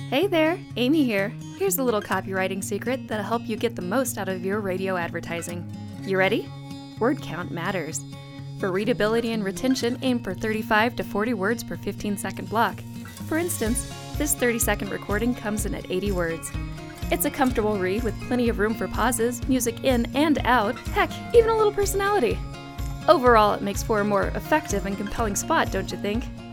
Hey there, Amy here. Here's a little copywriting secret that'll help you get the most out of your radio advertising. You ready? Word count matters. For readability and retention, aim for 35 to 40 words per 15-second block. For instance, this 30-second recording comes in at 80 words. It's a comfortable read with plenty of room for pauses, music in and out, heck, even a little personality. Overall, it makes for a more effective and compelling spot, don't you think?